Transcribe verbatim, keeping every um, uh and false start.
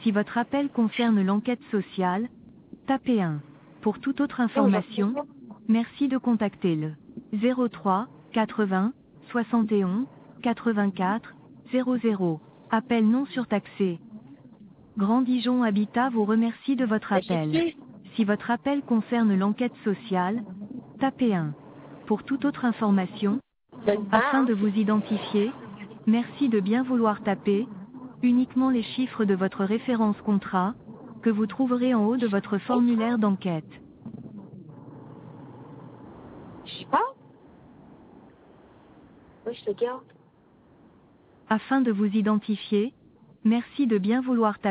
Si votre appel concerne l'enquête sociale, tapez un. Pour toute autre information, merci de contacter le zéro trois quatre-vingts soixante et onze quatre-vingt-quatre zéro zéro. Appel non surtaxé. Grand Dijon Habitat vous remercie de votre Bah, j'ai appel. su. Si votre appel concerne l'enquête sociale, tapez un. Pour toute autre information, Donne pas, afin hein. de vous identifier, merci de bien vouloir taper uniquement les chiffres de votre référence contrat, que vous trouverez en haut de votre formulaire d'enquête. Je sais pas. Oui, je te garde. Afin de vous identifier, merci de bien vouloir taper.